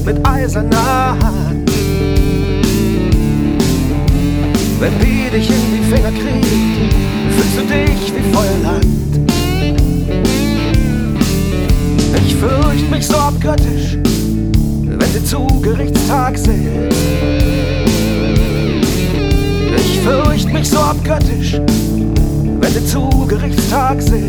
mit eiserner Hand. Wenn die dich in die Finger kriegt, fühlst du dich wie Feuerland. Ich fürcht mich so abgöttisch, wenn sie zu Gerichtstag sind. Ich fürcht mich so abgöttisch, wenn sie zu Gerichtstag sind.